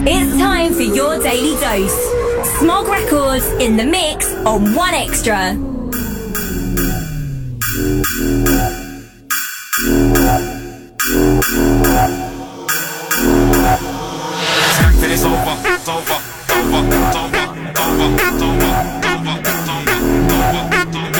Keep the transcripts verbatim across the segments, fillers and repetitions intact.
It's time for your daily dose. Smog Records in the mix on One Extra. Skank till it's over, it's over, over, it's over, over, it's over, over, it's over, over, it's over.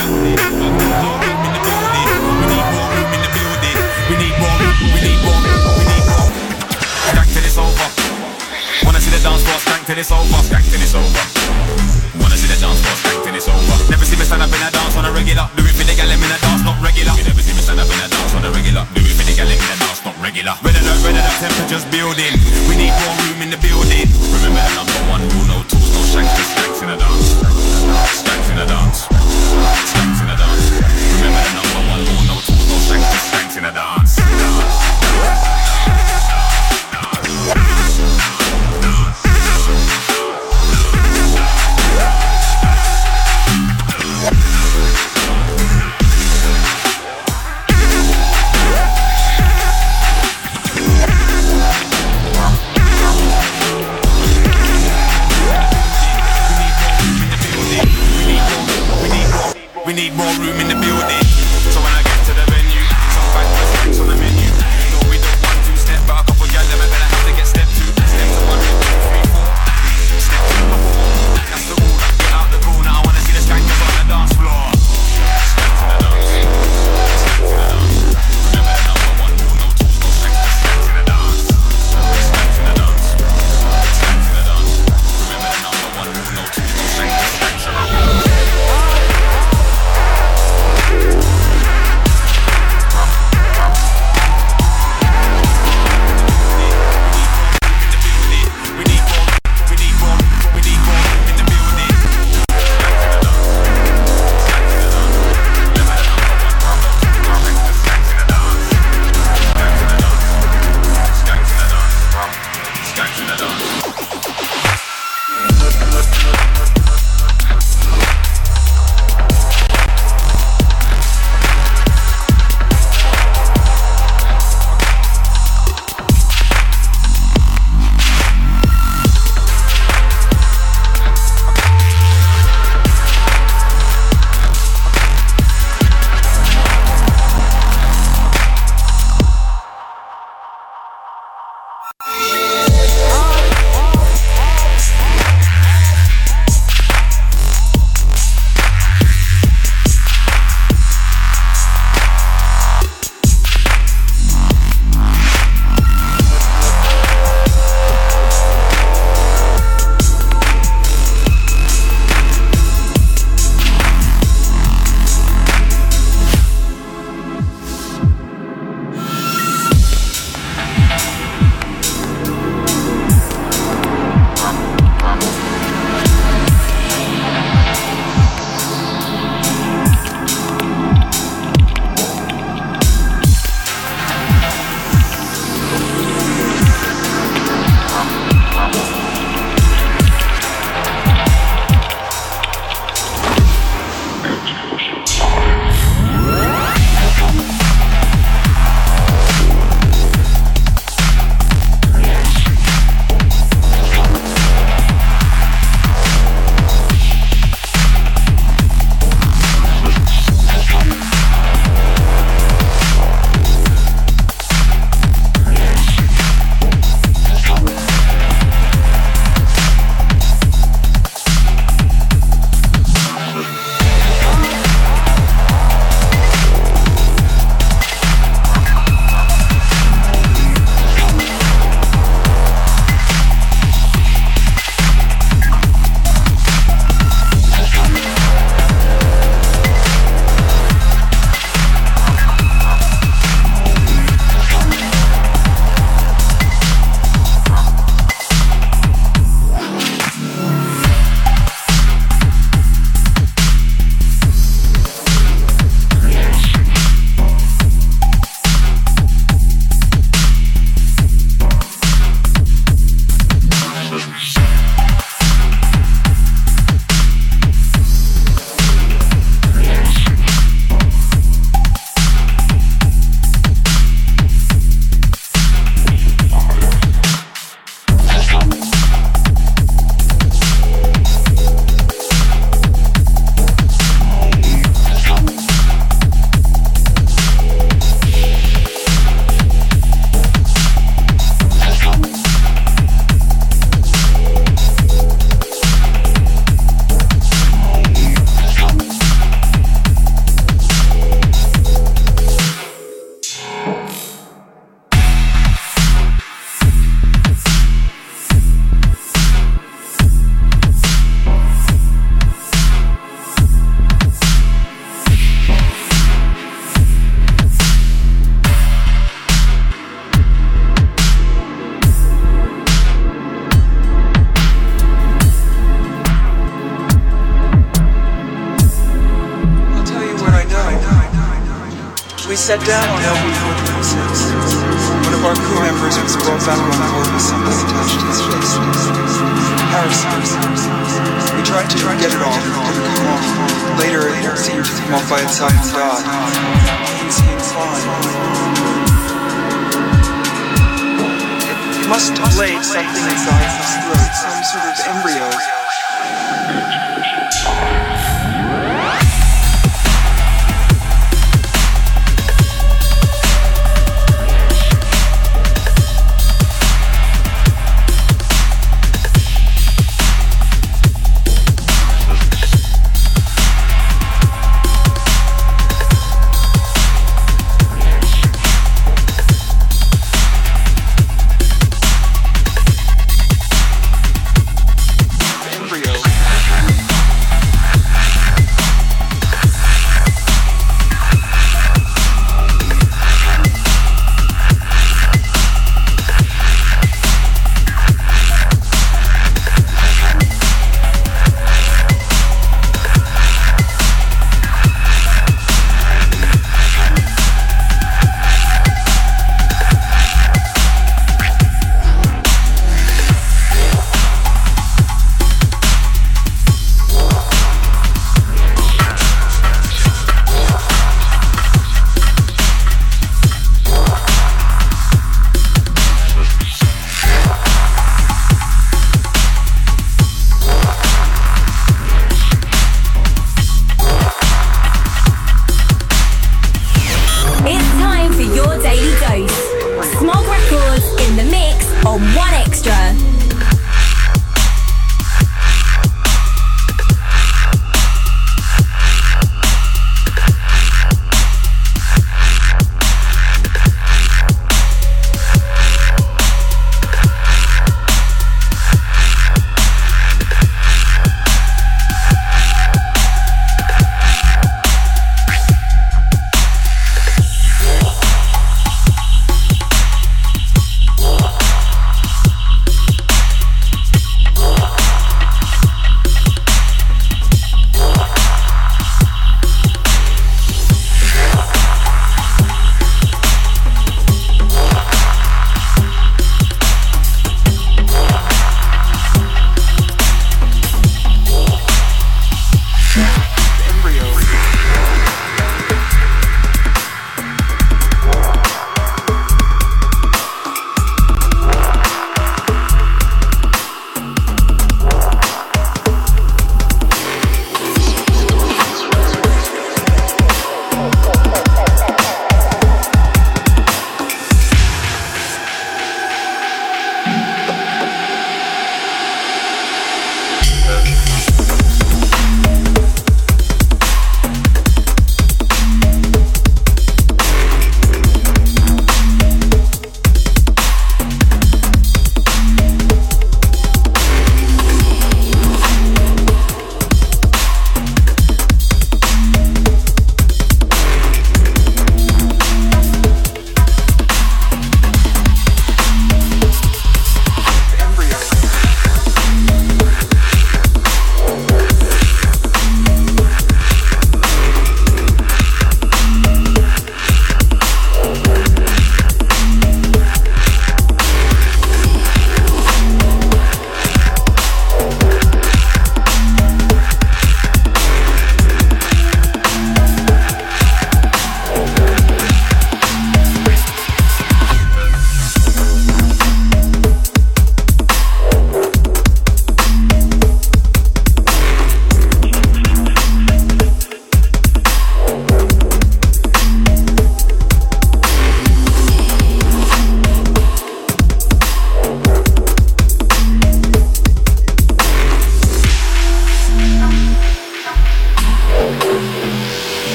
We need more room in the building. We need more room, we need more room, we need more. Skank till it's over. Wanna see the dance floor, skank till it's over, skank till it's over. Wanna see the dance floor, skank till it's over. Never see me stand up in a dance on a regular. Do it for the gal in a dance, not regular. You never see me stand up in a dance on a regular. Do it for the gal in a dance, not regular. Red alert, red alert, temperature's building. We need more room in the building. Remember the number one rule, no tools, no shanks, just skanks in a dance. Skanks in a dance. Skanks in a dance. Remember the number one rule, no tools, no shanks, just skanks in a dance. we sat down on L B forty-six. One of our crew members was brought back on board with something attached to his face. Harrison. We tried to get it off, it didn't come off. Later, it seemed to come off by itself and died. He seemed fine. It, it must have laid something inside his throat, some sort of embryo.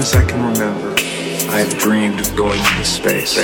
as I can remember, I've dreamed of going into space.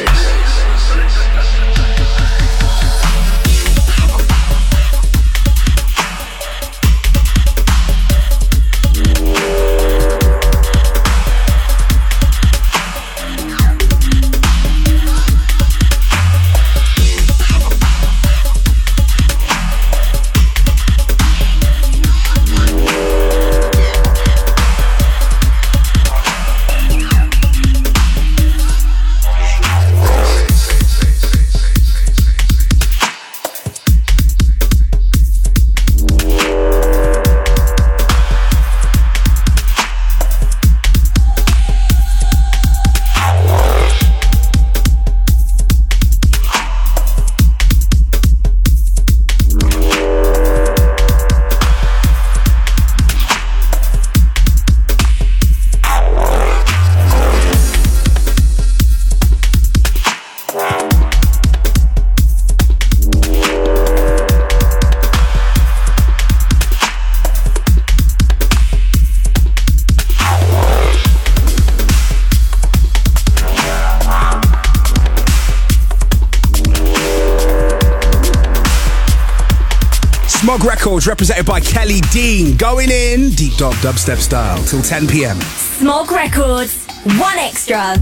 Smog Records, represented by Kelly Dean, going in deep dub dubstep style till ten p.m. Smog Records, one extra.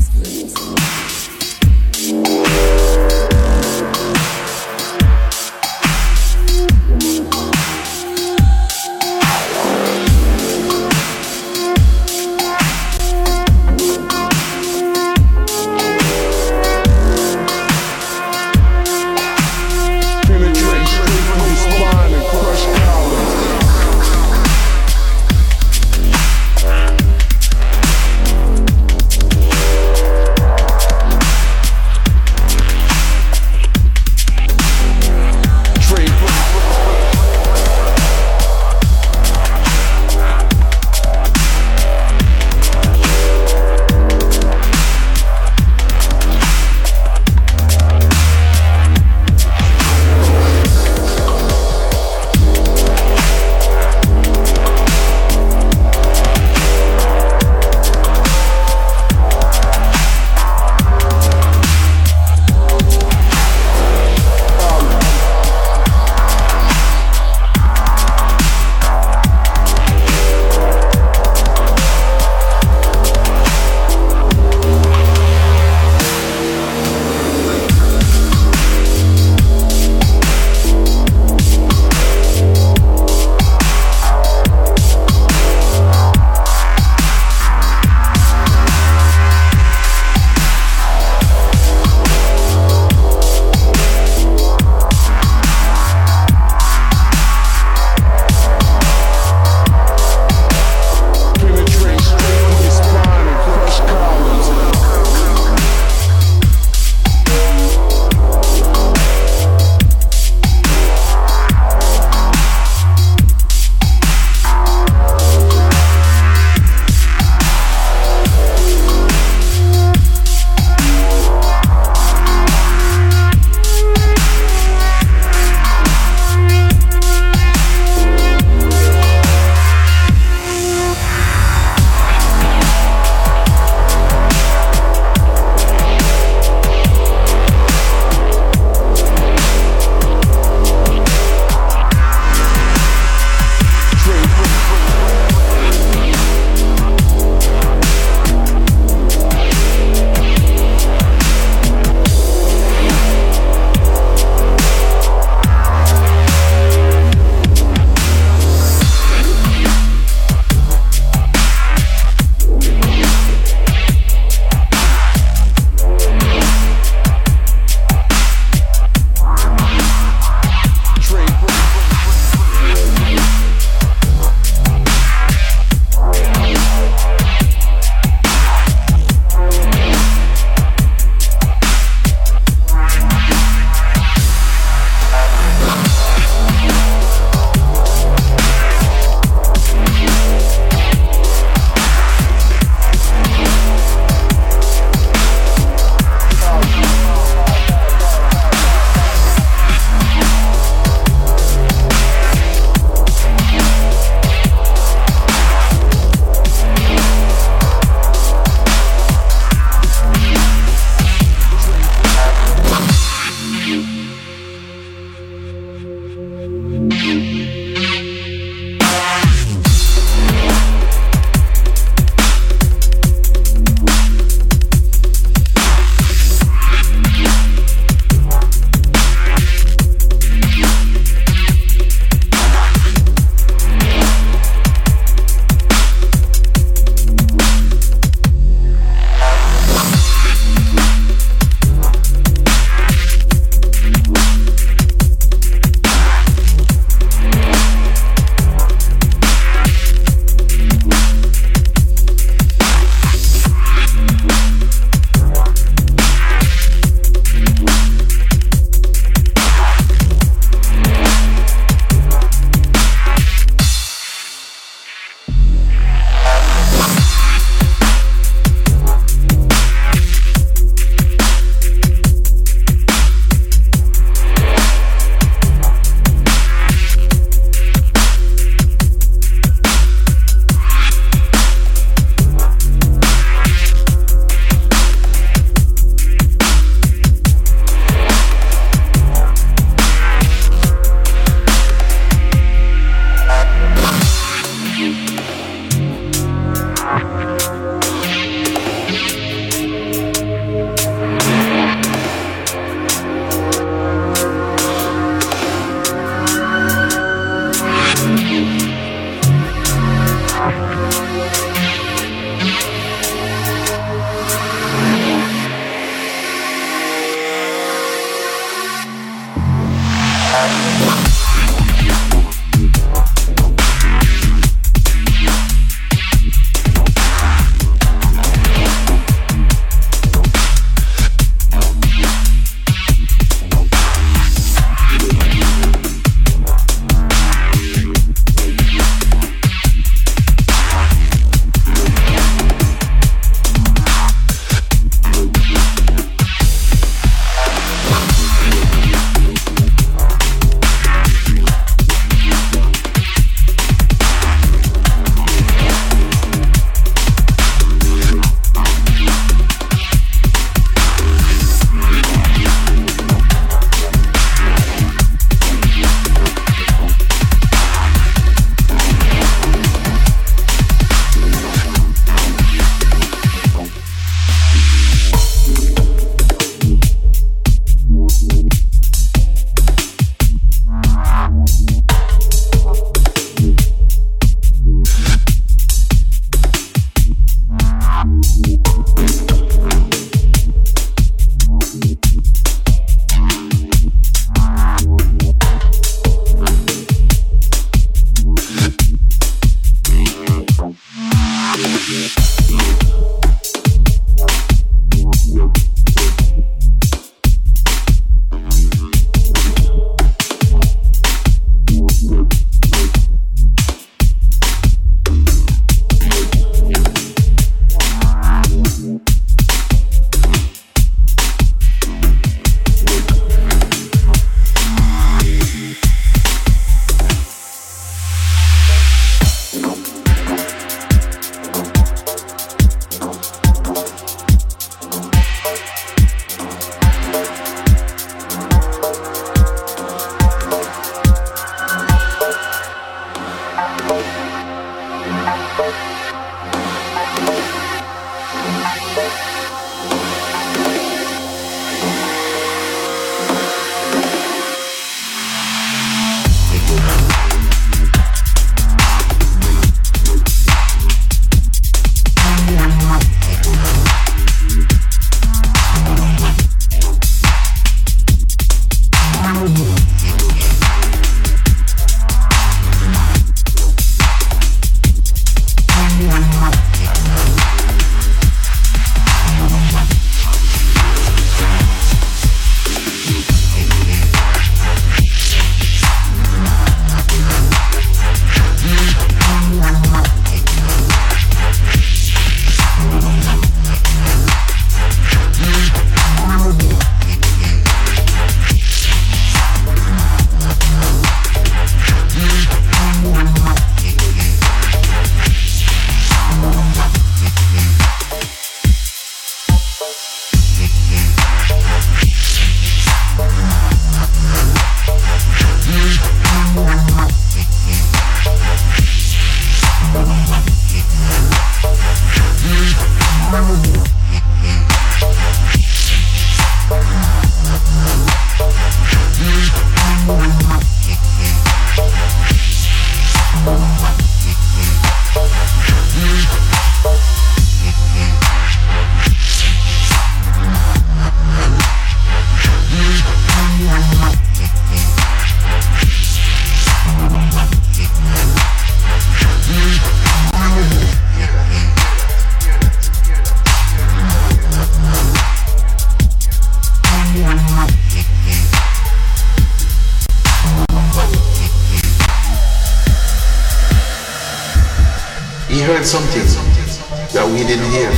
heard something that we didn't hear.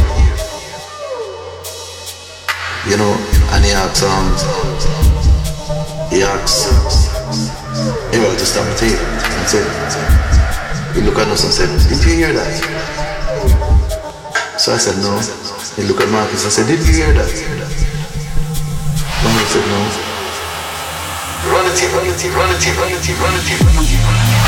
You know, and he asks, um, he asks, hey, well, just stop the tape. And said, he looked at us and said, did you hear that? So I said, no. He looked at Marcus and said, did you hear that? And he said, no. Run the tape, run the tape, run the tape, run the tape, run the tape, run the tape, run the tape.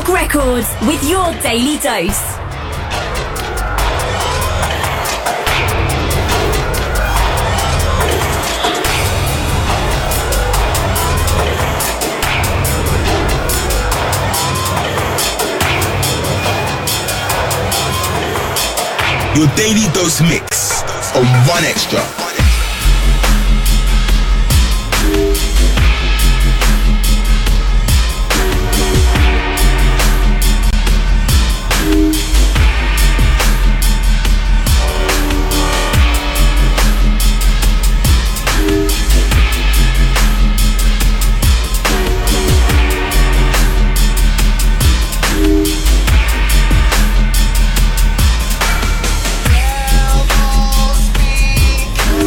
Smog Records with your daily dose. Your daily dose mix on One Extra. Devil speak.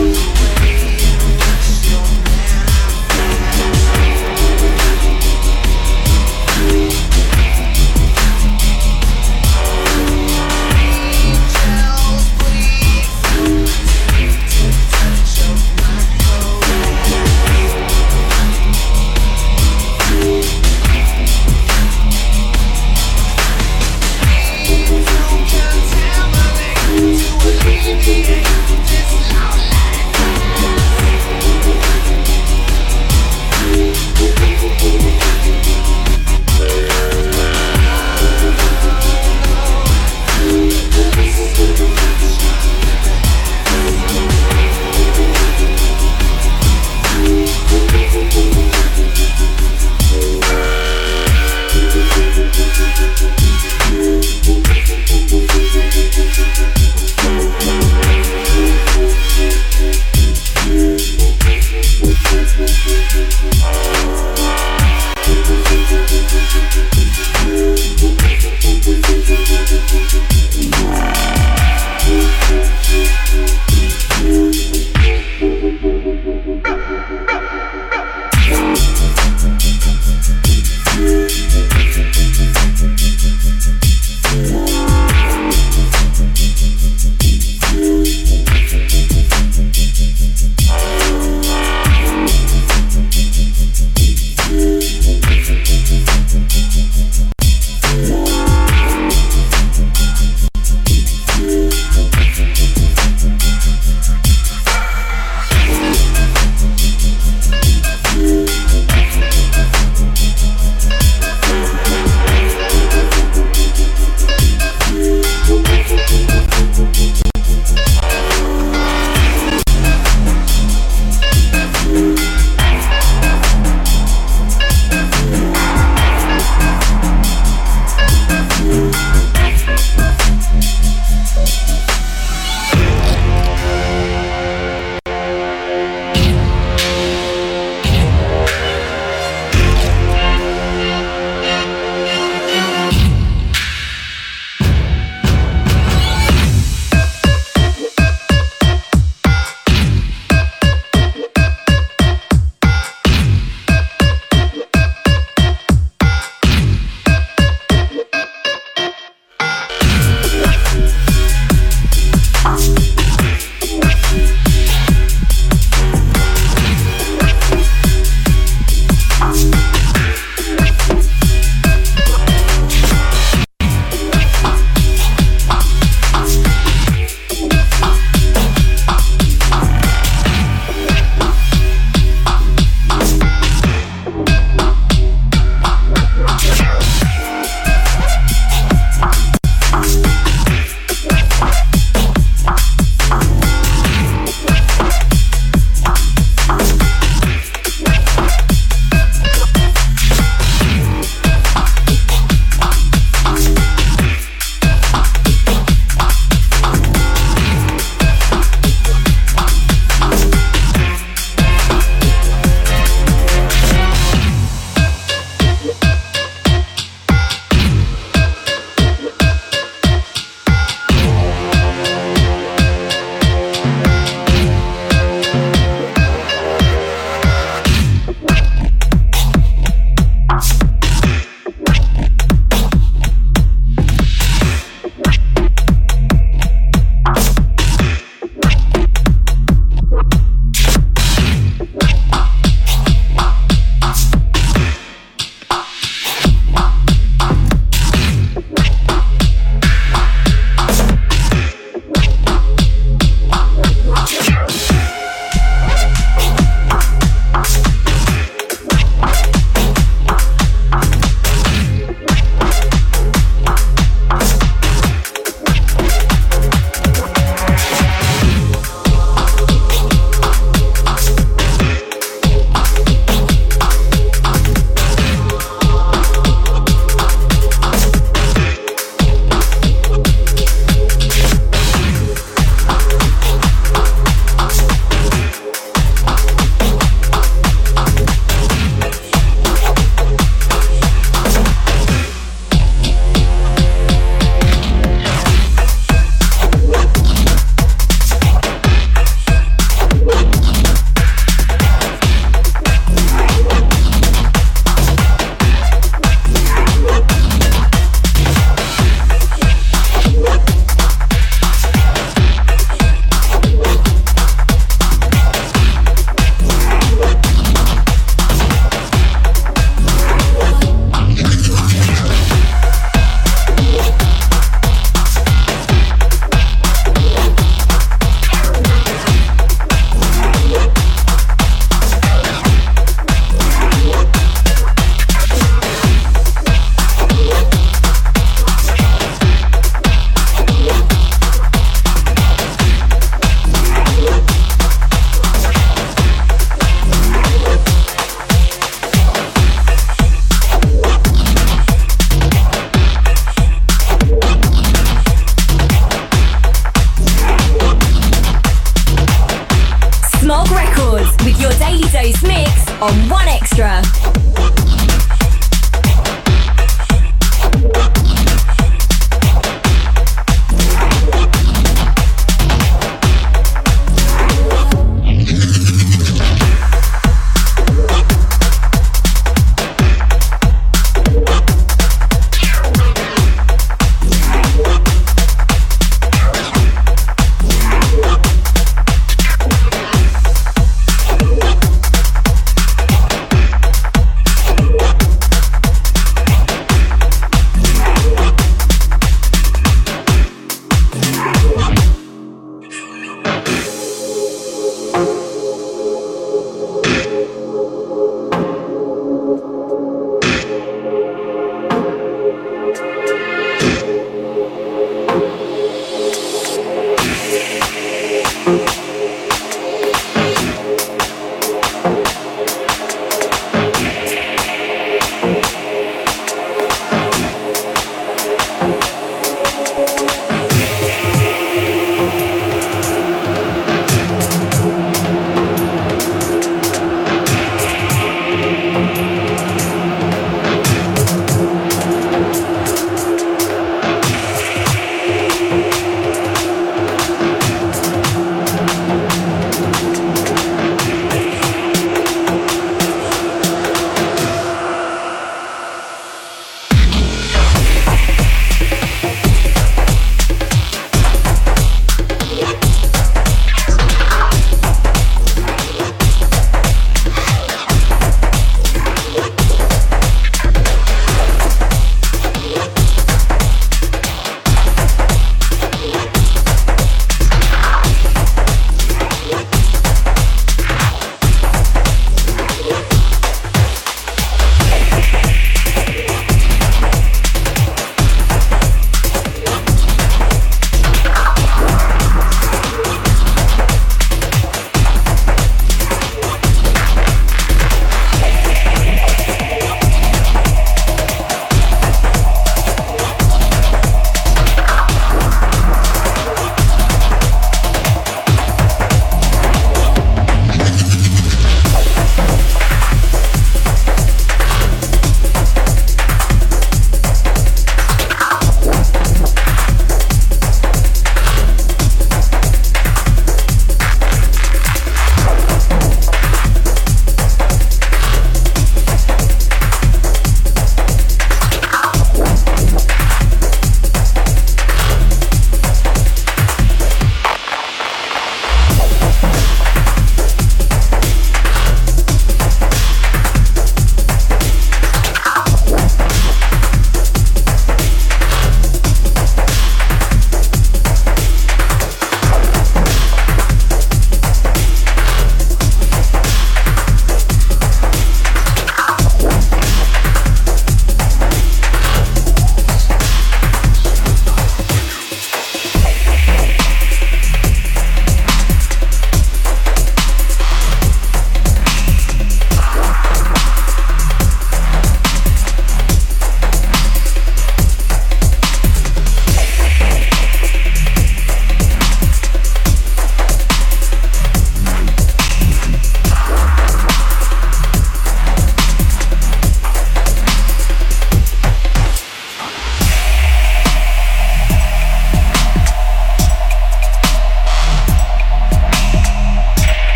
Dose Mix on One Extra.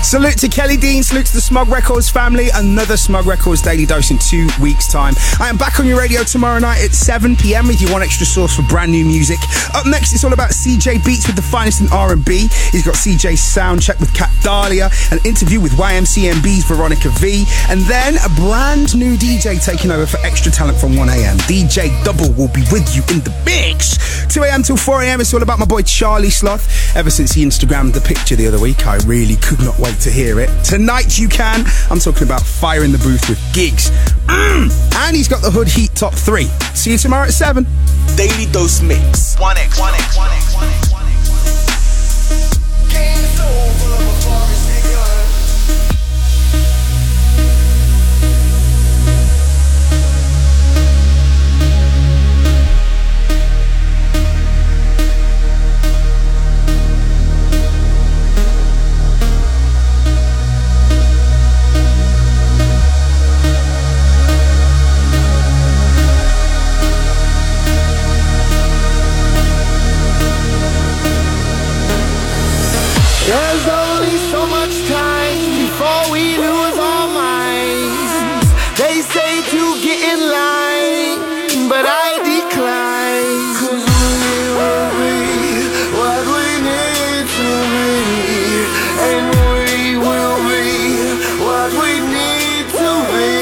Salute to Kelly Dean, salute to the Smug Records family. Another Smug Records Daily Dose in two weeks' time. I am back on your radio tomorrow night at seven p.m. with you one extra source for brand new music. Up next, it's all about C J Beats with the finest in R and B. He's got C J's Soundcheck with Kat Dahlia, an interview with Y M C M B's Veronica V, and then a brand new D J taking over for Extra Talent from one a.m. D J Double will be with you in the mix. two a.m. till four a.m. It's all about my boy Charlie Sloth. Ever since he Instagrammed the picture the other week, I really could not wait to hear it. Tonight you can. I'm talking about Fire in the Booth with Gigs. Mm. And he's got the Hood Heat Top three. See you tomorrow at seven. Daily Dose Mix. one X, one X, one X, one X, one X. There's only so much time before we lose our minds. They say to get in line, but I decline. 'Cause we will be what we need to be, and we will be what we need to be.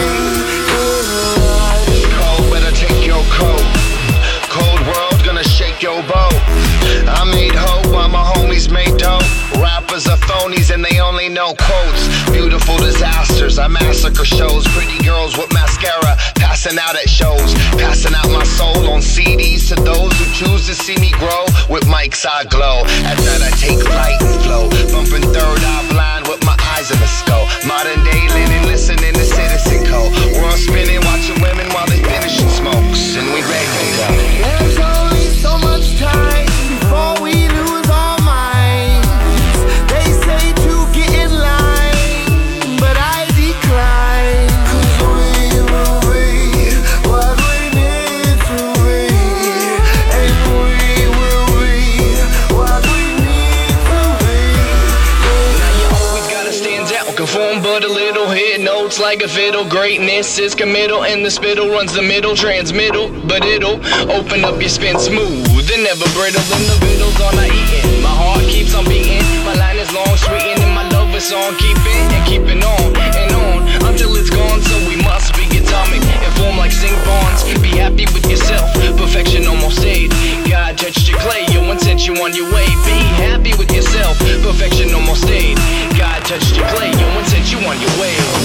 Cold, better take your coat. Cold world gonna shake your boat. I made hope while my homies made dope. Rappers are phonies and they only know quotes. Beautiful disasters, I massacre shows. Pretty girls with mascara, passing out at shows. Passing out my soul on C Ds to those who choose to see me grow. With mics I glow, at night I take flight and flow. Bumping third eye blind with my eyes in the skull. Modern day linen, listening to Citizen Co. World spinning, watching women while they finishing smokes. And we ready to go. There's only so much time before we lose our minds. They say to get in line, but I decline. 'Cause we will be what we need to be, and we will be what we need to be. Now you always gotta stand out, conform but a little. Hit notes like a fiddle. Greatness is committal, and the spittle runs the middle. Transmittal, but it'll open up your spin smooth and never brittle. And the vittles are not eating. My heart keeps on beating. My line is long, sweet, and my love is on. Keeping and keeping on and on until it's gone. So we must be atomic and form like zinc bonds. Be happy with yourself. Perfection almost stayed. God touched your clay, yo, and sent you on your way. Be happy with yourself. Perfection almost stayed. God touched your clay, yo, and sent you on your way.